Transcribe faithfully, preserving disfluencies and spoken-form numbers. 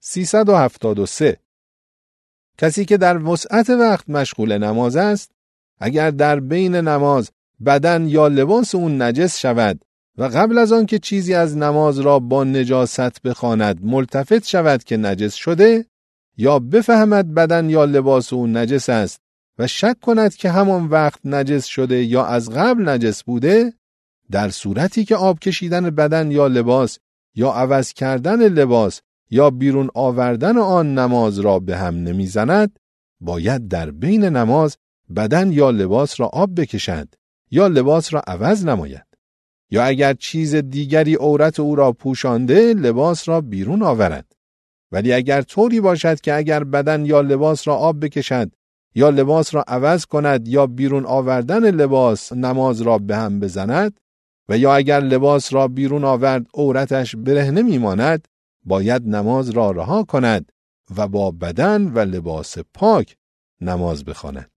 سیصد و هفتاد و سه. کسی که در وسعت وقت مشغول نماز است، اگر در بین نماز بدن یا لباس اون نجس شود و قبل از آن که چیزی از نماز را با نجاست بخواند ملتفت شود که نجس شده، یا بفهمد بدن یا لباس اون نجس است و شک کند که همان وقت نجس شده یا از قبل نجس بوده، در صورتی که آب کشیدن بدن یا لباس یا عوض کردن لباس یا بیرون آوردن آن نماز را به هم نمیزند، باید در بین نماز بدن یا لباس را آب بکشد یا لباس را عوض نماید. یا اگر چیز دیگری عورت او را پوشانده، لباس را بیرون آورد. ولی اگر طوری باشد که اگر بدن یا لباس را آب بکشد یا لباس را عوض کند یا بیرون آوردن لباس نماز را به هم بزند و یا اگر لباس را بیرون آورد عورتش برهنه میماند، باید نماز را رها کند و با بدن و لباس پاک نماز بخواند.